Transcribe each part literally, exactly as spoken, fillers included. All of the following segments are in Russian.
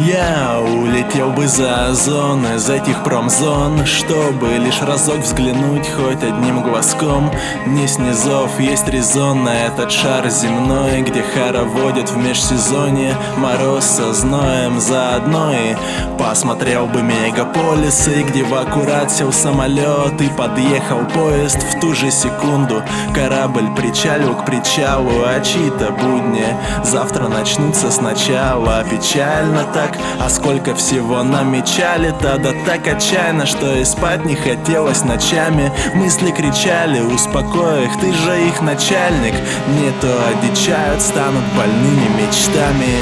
Я улетел бы за озон из этих промзон, чтобы лишь разок взглянуть хоть одним глазком. Не снизов, есть резон на этот шар земной, где хороводят в межсезонье мороз со зноем заодно. И посмотрел бы мегаполисы, где в аккурат сел самолет и подъехал поезд. В ту же секунду корабль причалил к причалу, а чьи-то будни завтра начнутся сначала. Печально так, а сколько всего намечали-то, да так отчаянно, что и спать не хотелось ночами. Мысли кричали: успокой их, ты же их начальник. Не то одичают, станут больными мечтами.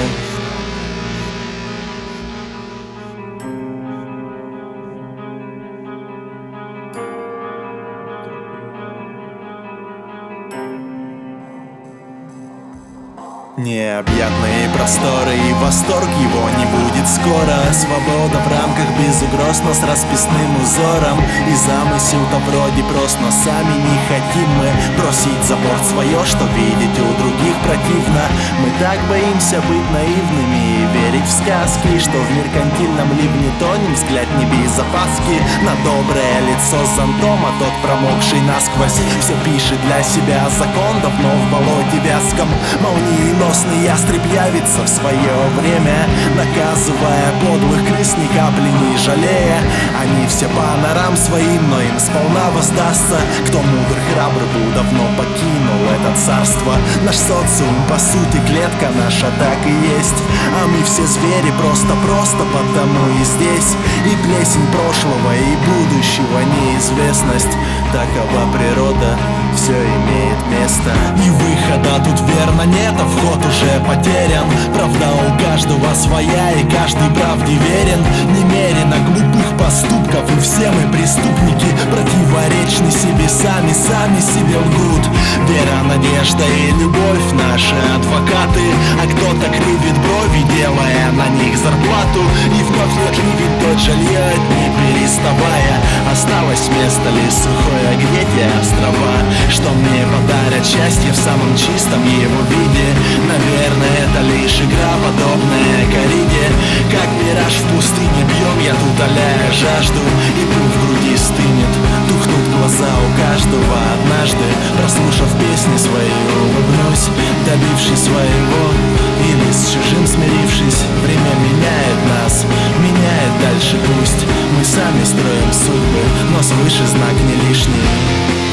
Необъятные просторы, и восторг его не будет скоро. Свобода в рамках без угроз, но с расписным узором. И замысел-то вроде прост, но сами не хотим мы бросить за борт свое, что видеть у других противно. Мы так боимся быть наивными и верить в сказки, что в меркантильном ливне тонем, взгляд не без опаски. На доброе лицо с зонтом, а тот промокший насквозь все пишет для себя закон, давно в болоте вязком. Молниеносный ястреб явится в свое время, наказывая подлых крыс, ни капли не жалея. Они все по норам своим, но им сполна воздастся. Кто мудр, храбр был, давно покинул это царство. Наш социум, по сути, клетка наша так и есть. А мы все звери, просто-просто потому и здесь. И плесень прошлого, и будущего неизвестность. Такова природа, все имеет место. И выхода тут верно нет, а вход уже потерян. Правда у каждого своя, и каждый правде верен. Немерено глупых поступков, и все мы преступники, противоречны себе сами, сами себе лгут. Вера, надежда и любовь — наши адвокаты. А кто-то кривит брови, делая на них зарплату. И вновь лживит тот же льет, не переставая. Осталось место ли сухое, где те острова, что мне подарят счастье в самом чистом его виде. Наверное, это лишь игра, подобная кориде. Как мираж в пустыне, бьем я тут, аляя жажду. И пыл в груди стынет, тухнут глаза у каждого. Однажды, прослушав песни свои, улыбнусь, добившись своего. Или с чужим смирившись, время меняет нас, меняет дальше пусть. Мы сами строим судьбы, но свыше знак не лишний.